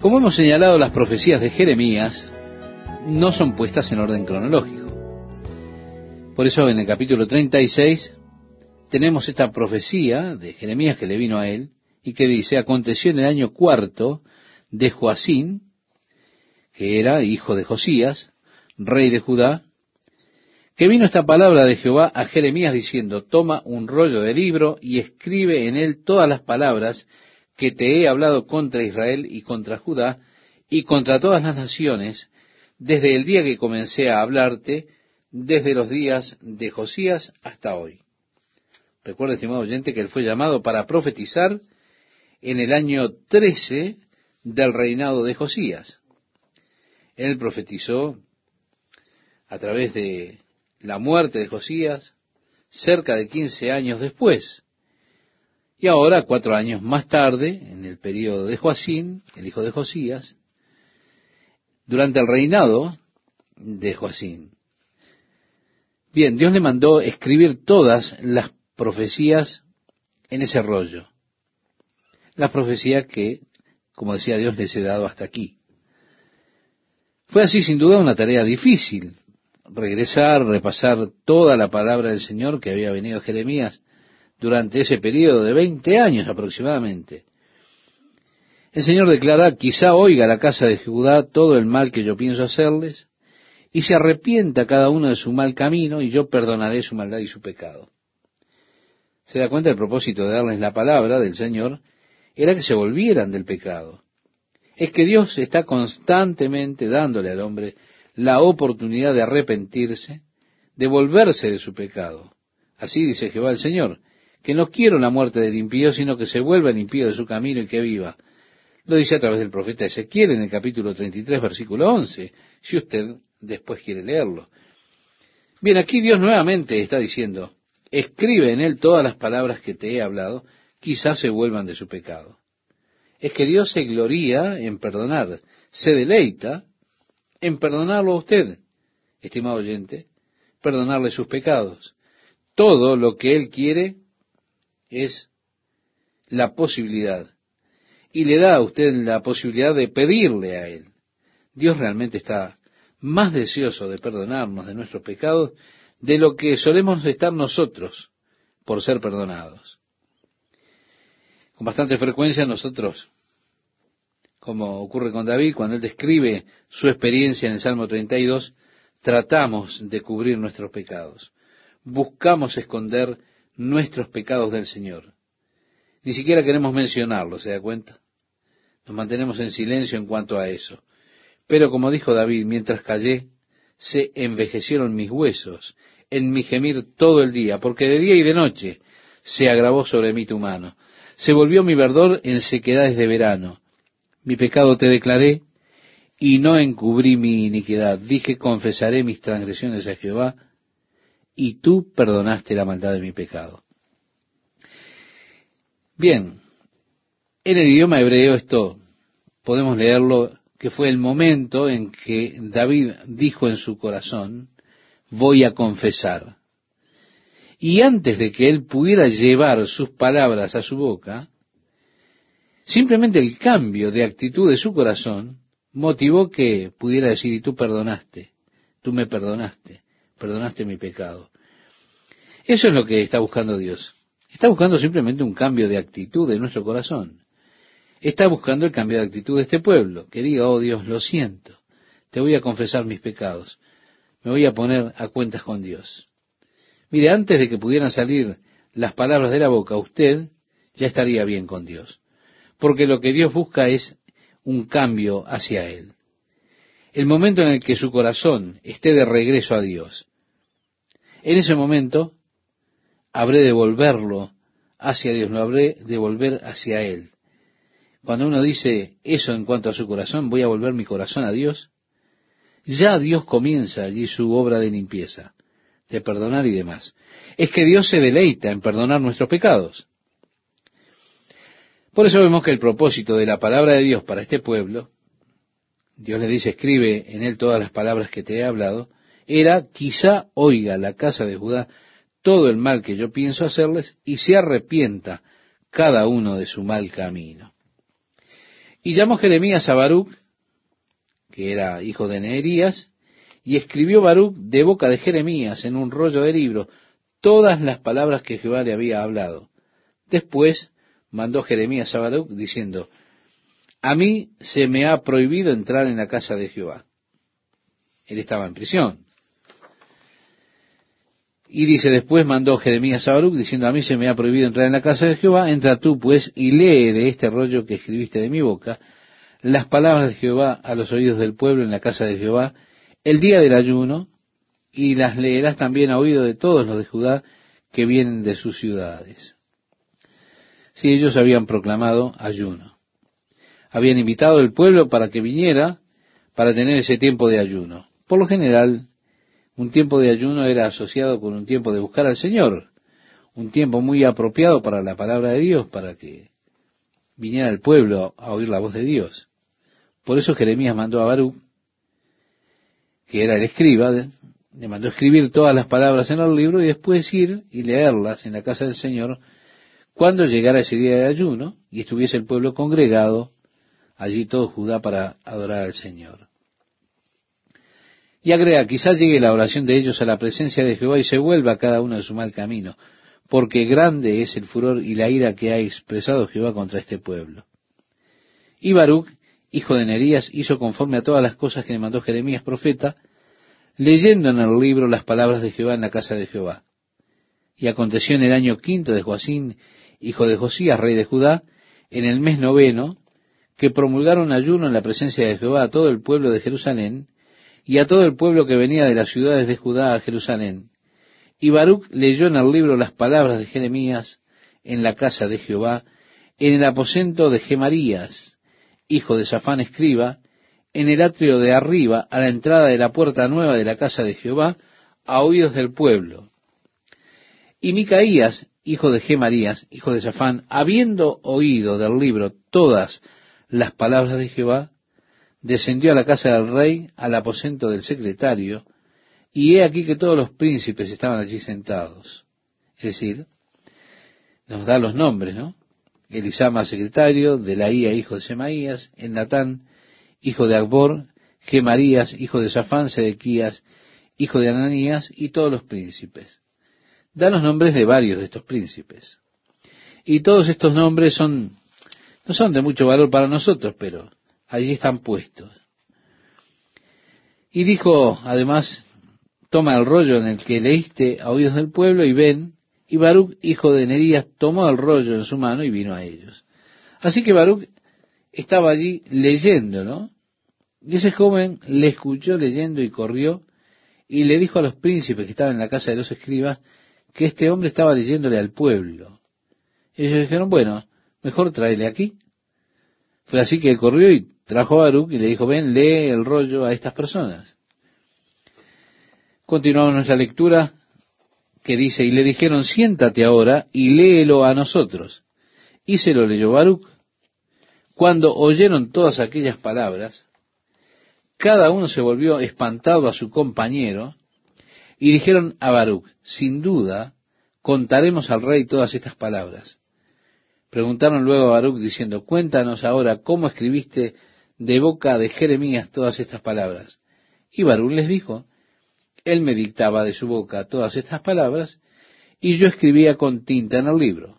Como hemos señalado, las profecías de Jeremías no son puestas en orden cronológico. Por eso en el capítulo 36 tenemos esta profecía de Jeremías que le vino a él y que dice: aconteció en el año cuarto de Joacín, que era hijo de Josías, rey de Judá, que vino esta palabra de Jehová a Jeremías diciendo: toma un rollo de libro y escribe en él todas las palabras que te he hablado contra Israel y contra Judá y contra todas las naciones, desde el día que comencé a hablarte, desde los días de Josías hasta hoy. Recuerda, estimado oyente, que él fue llamado para profetizar en el año 13 del reinado de Josías. Él profetizó a través de la muerte de Josías cerca de 15 años después. Y ahora, 4 años más tarde, en el período de Joacín, el hijo de Josías, durante el reinado de Joacín. Bien, Dios le mandó escribir todas las profecías en ese rollo. Las profecías que, como decía Dios, les he dado hasta aquí. Fue así, sin duda, una tarea difícil. Regresar, repasar toda la palabra del Señor que había venido a Jeremías durante ese periodo de 20 años aproximadamente. El Señor declara: quizá oiga la casa de Judá todo el mal que yo pienso hacerles, y se arrepienta cada uno de su mal camino, y yo perdonaré su maldad y su pecado. Se da cuenta, el propósito de darles la palabra del Señor era que se volvieran del pecado. Es que Dios está constantemente dándole al hombre la oportunidad de arrepentirse, de volverse de su pecado. Así dice Jehová el Señor, que no quiero la muerte del impío, sino que se vuelva el impío de su camino y que viva. Lo dice a través del profeta Ezequiel en el capítulo 33, versículo 11, si usted después quiere leerlo. Bien, aquí Dios nuevamente está diciendo: escribe en él todas las palabras que te he hablado, quizás se vuelvan de su pecado. Es que Dios se gloría en perdonar, se deleita en perdonarlo a usted, estimado oyente, perdonarle sus pecados. Todo lo que Él quiere es la posibilidad, y le da a usted la posibilidad de pedirle a Él. Dios realmente está más deseoso de perdonarnos de nuestros pecados de lo que solemos estar nosotros por ser perdonados. Con bastante frecuencia nosotros, como ocurre con David, cuando él describe su experiencia en el Salmo 32, tratamos de cubrir nuestros pecados. Buscamos esconder nuestros pecados del Señor. Ni siquiera queremos mencionarlos, ¿se da cuenta? Nos mantenemos en silencio en cuanto a eso. Pero como dijo David: mientras callé, se envejecieron mis huesos en mi gemir todo el día, porque de día y de noche se agravó sobre mí tu mano. Se volvió mi verdor en sequedades de verano. Mi pecado te declaré, y no encubrí mi iniquidad. Dije: confesaré mis transgresiones a Jehová, y tú perdonaste la maldad de mi pecado. Bien, en el idioma hebreo esto podemos leerlo, que fue el momento en que David dijo en su corazón: voy a confesar. Y antes de que él pudiera llevar sus palabras a su boca, simplemente el cambio de actitud de su corazón motivó que pudiera decir: y tú perdonaste, tú me perdonaste, perdonaste mi pecado. Eso es lo que está buscando Dios. Está buscando simplemente un cambio de actitud de nuestro corazón. Está buscando el cambio de actitud de este pueblo, que diga: oh Dios, lo siento, te voy a confesar mis pecados, me voy a poner a cuentas con Dios. Mire, antes de que pudieran salir las palabras de la boca, usted ya estaría bien con Dios. Porque lo que Dios busca es un cambio hacia Él. El momento en el que su corazón esté de regreso a Dios, en ese momento habré de volverlo hacia Dios, lo habré de volver hacia Él. Cuando uno dice eso en cuanto a su corazón: voy a volver mi corazón a Dios, ya Dios comienza allí su obra de limpieza, de perdonar y demás. Es que Dios se deleita en perdonar nuestros pecados. Por eso vemos que el propósito de la palabra de Dios para este pueblo, Dios les dice: escribe en él todas las palabras que te he hablado, era: quizá oiga la casa de Judá todo el mal que yo pienso hacerles, y se arrepienta cada uno de su mal camino. Y llamó Jeremías a Baruc, que era hijo de Neherías, y escribió Baruc de boca de Jeremías en un rollo de libro todas las palabras que Jehová le había hablado. Después mandó Jeremías a Baruc diciendo: a mí se me ha prohibido entrar en la casa de Jehová. Él estaba en prisión. Y dice, después mandó Jeremías a Baruc diciendo: a mí se me ha prohibido entrar en la casa de Jehová. Entra tú pues y lee de este rollo que escribiste de mi boca las palabras de Jehová a los oídos del pueblo en la casa de Jehová el día del ayuno, y las leerás también a oído de todos los de Judá que vienen de sus ciudades. Si ellos habían proclamado ayuno, habían invitado al pueblo para que viniera para tener ese tiempo de ayuno. Por lo general, un tiempo de ayuno era asociado con un tiempo de buscar al Señor, un tiempo muy apropiado para la palabra de Dios, para que viniera el pueblo a oír la voz de Dios. Por eso Jeremías mandó a Baruc, que era el escriba, le mandó escribir todas las palabras en el libro y después ir y leerlas en la casa del Señor cuando llegara ese día de ayuno y estuviese el pueblo congregado allí todo Judá para adorar al Señor. Y agrega, quizás llegue la oración de ellos a la presencia de Jehová y se vuelva cada uno de su mal camino, porque grande es el furor y la ira que ha expresado Jehová contra este pueblo. Y Baruc, hijo de Neherías, hizo conforme a todas las cosas que le mandó Jeremías profeta, leyendo en el libro las palabras de Jehová en la casa de Jehová. Y aconteció en el año 5 de Joacín, hijo de Josías, rey de Judá, en el mes 9, que promulgaron ayuno en la presencia de Jehová a todo el pueblo de Jerusalén, y a todo el pueblo que venía de las ciudades de Judá a Jerusalén. Y Baruc leyó en el libro las palabras de Jeremías en la casa de Jehová, en el aposento de Gemarías, hijo de Safán escriba, en el atrio de arriba, a la entrada de la puerta nueva de la casa de Jehová, a oídos del pueblo. Y Micaías, hijo de Gemarías, hijo de Safán, habiendo oído del libro todas las palabras de Jehová, descendió a la casa del rey, al aposento del secretario, y he aquí que todos los príncipes estaban allí sentados. Es decir, nos da los nombres, ¿no? Elisama, secretario, Delaía, hijo de Semaías, Elnatán, hijo de Acbor, Gemarías, hijo de Safán, Sedequías, hijo de Ananías, y todos los príncipes. Da los nombres de varios de estos príncipes. Y todos estos nombres no son de mucho valor para nosotros, pero allí están puestos. Y dijo, además, toma el rollo en el que leíste a oídos del pueblo y ven. Y Baruc, hijo de Neherías, tomó el rollo en su mano y vino a ellos. Así que Baruc estaba allí leyendo, ¿no? Y ese joven le escuchó leyendo y corrió y le dijo a los príncipes que estaban en la casa de los escribas que este hombre estaba leyéndole al pueblo. Ellos dijeron, bueno, mejor tráele aquí. Fue así que él corrió y trajo a Baruc y le dijo, ven, lee el rollo a estas personas. Continuamos nuestra lectura, que dice, y le dijeron, siéntate ahora y léelo a nosotros. Y se lo leyó Baruc. Cuando oyeron todas aquellas palabras, cada uno se volvió espantado a su compañero, y dijeron a Baruc, sin duda, contaremos al rey todas estas palabras. Preguntaron luego a Baruc diciendo, cuéntanos ahora cómo escribiste de boca de Jeremías todas estas palabras. Y Baruc les dijo, él me dictaba de su boca todas estas palabras, y yo escribía con tinta en el libro.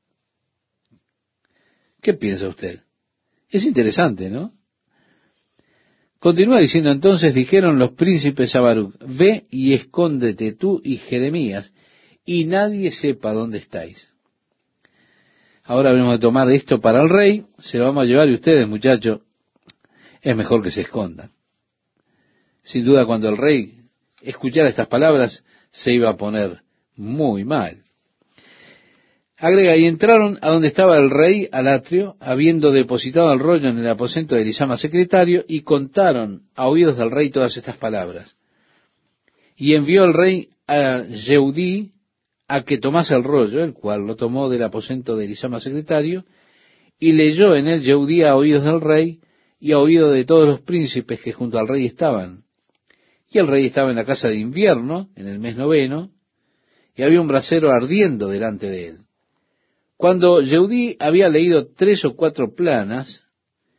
¿Qué piensa usted? Es interesante, ¿no? Continúa diciendo, entonces dijeron los príncipes a Baruc, ve y escóndete tú y Jeremías, y nadie sepa dónde estáis. Ahora vamos a tomar esto para el rey, se lo vamos a llevar y ustedes, muchachos, es mejor que se escondan. Sin duda, cuando el rey escuchara estas palabras, se iba a poner muy mal. Agrega, y entraron a donde estaba el rey, al atrio, habiendo depositado el rollo en el aposento de Elisama secretario, y contaron a oídos del rey todas estas palabras. Y envió el rey a Yehudí a que tomase el rollo, el cual lo tomó del aposento de Elisama secretario, y leyó en él Yehudí a oídos del rey, y a oído de todos los príncipes que junto al rey estaban. Y el rey estaba en la casa de invierno, en el mes 9, y había un brasero ardiendo delante de él. Cuando Yehudí había leído 3 o 4 planas,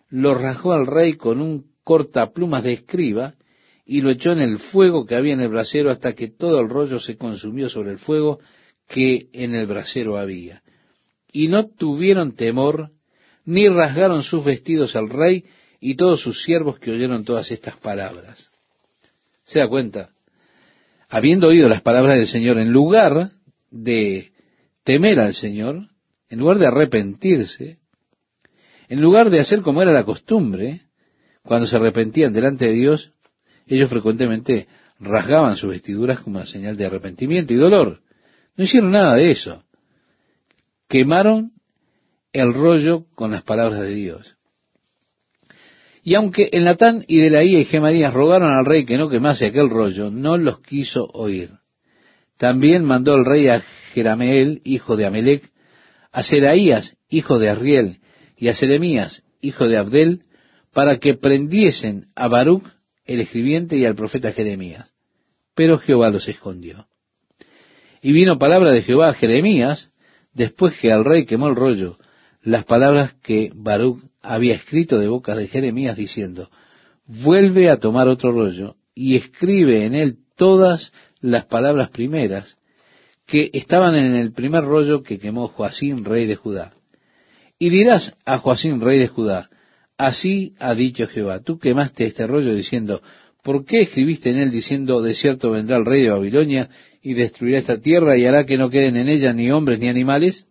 lo rasgó al rey con un cortaplumas de escriba y lo echó en el fuego que había en el brasero hasta que todo el rollo se consumió sobre el fuego que en el brasero había. Y no tuvieron temor, ni rasgaron sus vestidos al rey y todos sus siervos que oyeron todas estas palabras. ¿Se da cuenta? Habiendo oído las palabras del Señor, en lugar de temer al Señor, en lugar de arrepentirse, en lugar de hacer como era la costumbre, cuando se arrepentían delante de Dios, ellos frecuentemente rasgaban sus vestiduras como una señal de arrepentimiento y dolor. No hicieron nada de eso. Quemaron el rollo con las palabras de Dios. Y aunque Elnatán y Delaía y Gemarías rogaron al rey que no quemase aquel rollo, no los quiso oír. También mandó el rey a Jerameel, hijo de Amelec, a Seraías, hijo de Arriel, y a Jeremías, hijo de Abdel, para que prendiesen a Baruc, el escribiente, y al profeta Jeremías. Pero Jehová los escondió. Y vino palabra de Jehová a Jeremías, después que al rey quemó el rollo, las palabras que Baruc había escrito de boca de Jeremías, diciendo: vuelve a tomar otro rollo, y escribe en él todas las palabras primeras que estaban en el primer rollo que quemó Joacim, rey de Judá. Y dirás a Joacim, rey de Judá: así ha dicho Jehová, tú quemaste este rollo diciendo: ¿por qué escribiste en él diciendo, de cierto vendrá el rey de Babilonia y destruirá esta tierra y hará que no queden en ella ni hombres ni animales?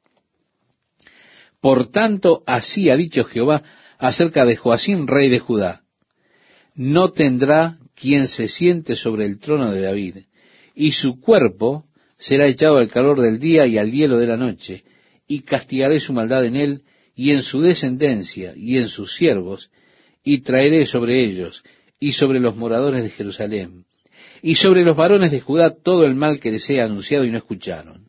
Por tanto, así ha dicho Jehová acerca de Joacim, rey de Judá: no tendrá quien se siente sobre el trono de David, y su cuerpo será echado al calor del día y al hielo de la noche, y castigaré su maldad en él, y en su descendencia, y en sus siervos, y traeré sobre ellos, y sobre los moradores de Jerusalén, y sobre los varones de Judá todo el mal que les he anunciado y no escucharon.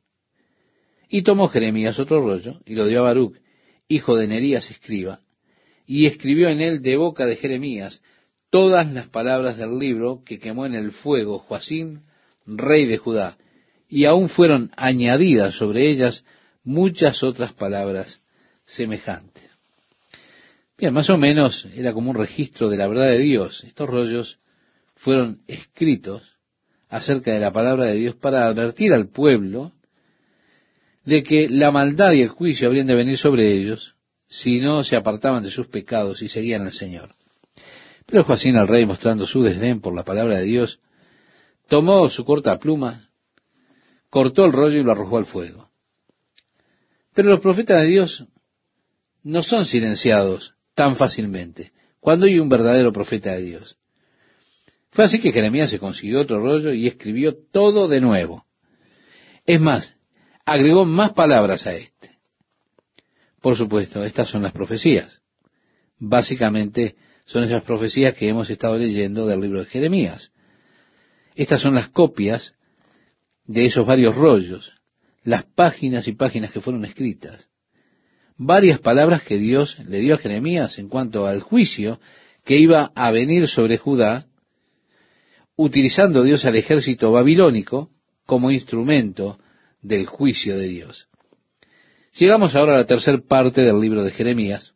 Y tomó Jeremías otro rollo, y lo dio a Baruc, hijo de Nerías, escriba, y escribió en él de boca de Jeremías todas las palabras del libro que quemó en el fuego Joacim, rey de Judá, y aún fueron añadidas sobre ellas muchas otras palabras semejantes. Bien, más o menos era como un registro de la verdad de Dios. Estos rollos fueron escritos acerca de la palabra de Dios para advertir al pueblo de que la maldad y el juicio habrían de venir sobre ellos si no se apartaban de sus pecados y seguían al Señor. Pero Joacim, el rey, mostrando su desdén por la palabra de Dios, tomó su corta pluma, cortó el rollo y lo arrojó al fuego. Pero los profetas de Dios no son silenciados tan fácilmente cuando hay un verdadero profeta de Dios. Fue así que Jeremías se consiguió otro rollo y escribió todo de nuevo. Es más, agregó más palabras a este. Por supuesto, estas son las profecías. Básicamente son esas profecías que hemos estado leyendo del libro de Jeremías. Estas son las copias de esos varios rollos, las páginas y páginas que fueron escritas. Varias palabras que Dios le dio a Jeremías en cuanto al juicio que iba a venir sobre Judá, utilizando Dios al ejército babilónico como instrumento del juicio de Dios. Llegamos ahora a la tercera parte del libro de Jeremías,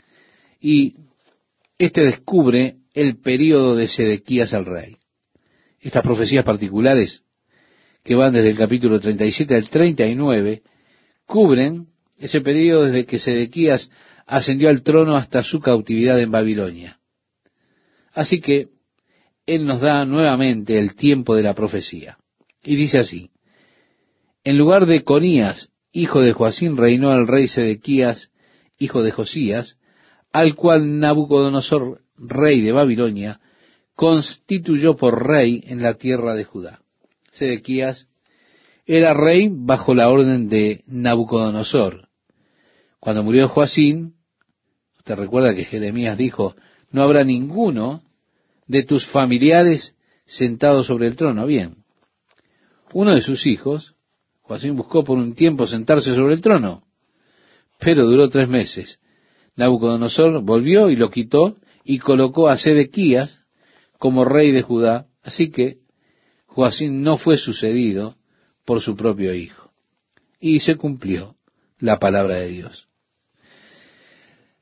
y este descubre el período de Sedequías al rey. Estas profecías particulares, que van desde el capítulo 37 al 39, cubren ese período desde que Sedequías ascendió al trono hasta su cautividad en Babilonia. Así que él nos da nuevamente el tiempo de la profecía. Y dice así: en lugar de Conías, hijo de Joacim, reinó el rey Sedequías, hijo de Josías, al cual Nabucodonosor, rey de Babilonia, constituyó por rey en la tierra de Judá. Sedequías era rey bajo la orden de Nabucodonosor. Cuando murió Joacim, usted recuerda que Jeremías dijo: no habrá ninguno de tus familiares sentado sobre el trono. Bien, uno de sus hijos, Joacim, buscó por un tiempo sentarse sobre el trono, pero duró 3 meses. Nabucodonosor volvió y lo quitó y colocó a Sedequías como rey de Judá, así que Joacim no fue sucedido por su propio hijo. Y se cumplió la palabra de Dios.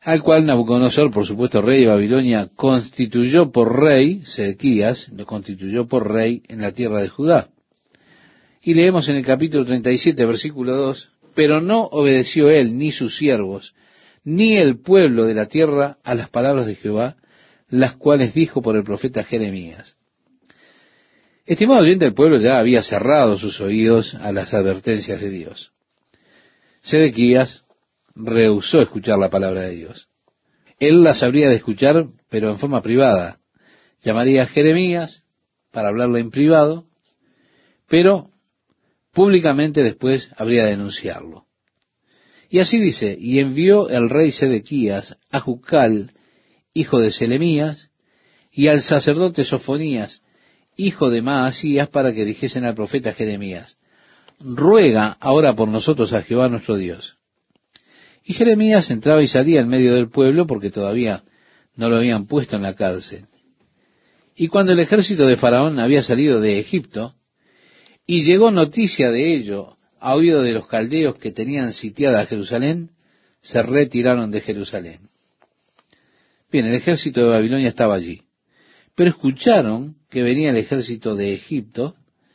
al cual Nabucodonosor, por supuesto rey de Babilonia, constituyó por rey, Sedequías lo constituyó por rey en la tierra de Judá. Y leemos en el capítulo 37, versículo 2, pero no obedeció él, ni sus siervos, ni el pueblo de la tierra a las palabras de Jehová, las cuales dijo por el profeta Jeremías. Estimado oyente, el pueblo ya había cerrado sus oídos a las advertencias de Dios. Sedequías rehusó escuchar la palabra de Dios. Él las habría de escuchar, pero en forma privada. Llamaría a Jeremías para hablarle en privado, pero públicamente después habría de denunciarlo. Y así dice, y envió el rey Sedequías a Jucal, hijo de Selemías, y al sacerdote Sofonías, hijo de Maasías, para que dijesen al profeta Jeremías, ruega ahora por nosotros a Jehová nuestro Dios. Y Jeremías entraba y salía en medio del pueblo, porque todavía no lo habían puesto en la cárcel. Y cuando el ejército de Faraón había salido de Egipto, y llegó noticia de ello a oído de los caldeos que tenían sitiada Jerusalén, se retiraron de Jerusalén. Bien, el ejército de Babilonia estaba allí, pero escucharon que venía el ejército de Egipto,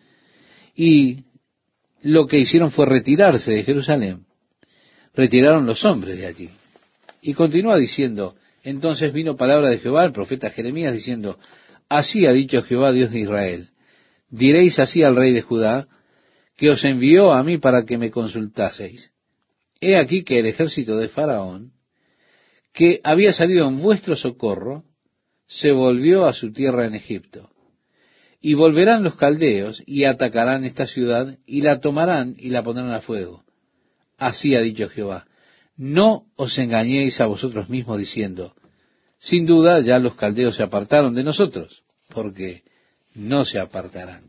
y lo que hicieron fue retirarse de Jerusalén. Retiraron los hombres de allí. Y continúa diciendo, entonces vino palabra de Jehová al profeta Jeremías diciendo, así ha dicho Jehová Dios de Israel, diréis así al rey de Judá, que os envió a mí para que me consultaseis. He aquí que el ejército de Faraón, que había salido en vuestro socorro, se volvió a su tierra en Egipto. Y volverán los caldeos y atacarán esta ciudad y la tomarán y la pondrán a fuego. Así ha dicho Jehová. No os engañéis a vosotros mismos diciendo, sin duda ya los caldeos se apartaron de nosotros, porque no se apartarán.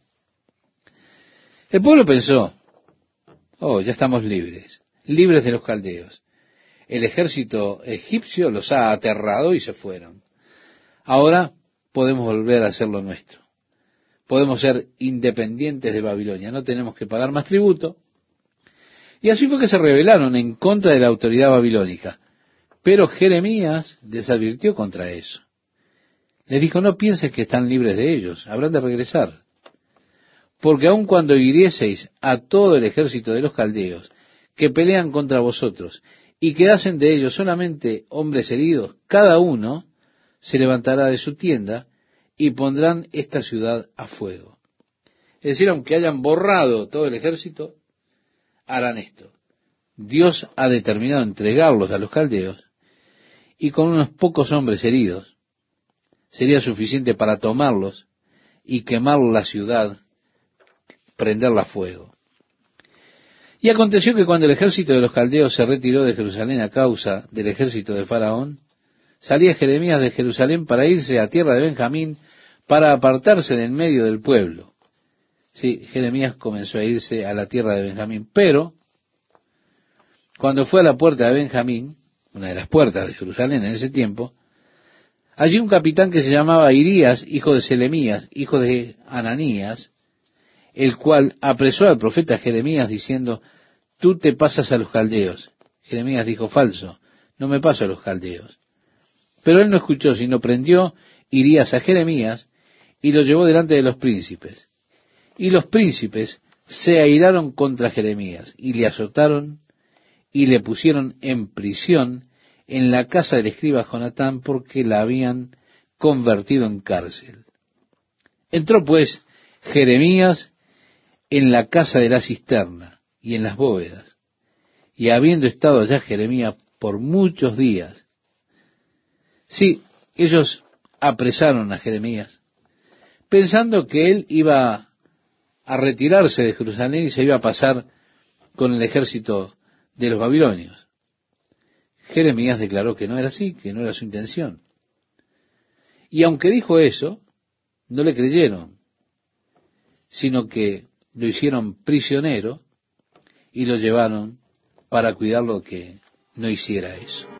El pueblo pensó, oh, ya estamos libres, libres de los caldeos. El ejército egipcio los ha aterrado y se fueron. Ahora podemos volver a hacer lo nuestro. Podemos ser independientes de Babilonia, no tenemos que pagar más tributo. Y así fue que se rebelaron en contra de la autoridad babilónica. Pero Jeremías les advirtió contra eso. Les dijo, no pienses que están libres de ellos, habrán de regresar. Porque aun cuando hirieseis a todo el ejército de los caldeos que pelean contra vosotros y quedasen de ellos solamente hombres heridos, cada uno se levantará de su tienda y pondrán esta ciudad a fuego. Es decir, aunque hayan borrado todo el ejército, harán esto. Dios ha determinado entregarlos a los caldeos y con unos pocos hombres heridos sería suficiente para tomarlos y quemar la ciudad, prenderla a fuego. Y aconteció que cuando el ejército de los caldeos se retiró de Jerusalén a causa del ejército de Faraón, salía Jeremías de Jerusalén para irse a tierra de Benjamín, para apartarse de en medio del pueblo. Sí, Jeremías comenzó a irse a la tierra de Benjamín, pero cuando fue a la puerta de Benjamín, una de las puertas de Jerusalén en ese tiempo, allí un capitán que se llamaba Irías, hijo de Selemías, hijo de Ananías, el cual apresó al profeta Jeremías diciendo, tú te pasas a los caldeos. Jeremías dijo, falso, no me paso a los caldeos. Pero él no escuchó, sino prendió Irías a Jeremías y lo llevó delante de los príncipes. Y los príncipes se airaron contra Jeremías y le azotaron y le pusieron en prisión en la casa del escriba Jonatán porque la habían convertido en cárcel. Entró pues Jeremías en la casa de la cisterna y en las bóvedas, y habiendo estado allá Jeremías por muchos días. Sí, ellos apresaron a Jeremías, pensando que él iba a retirarse de Jerusalén y se iba a pasar con el ejército de los babilonios. Jeremías declaró que no era así, que no era su intención. Y aunque dijo eso, no le creyeron, sino que lo hicieron prisionero y lo llevaron para cuidarlo que no hiciera eso.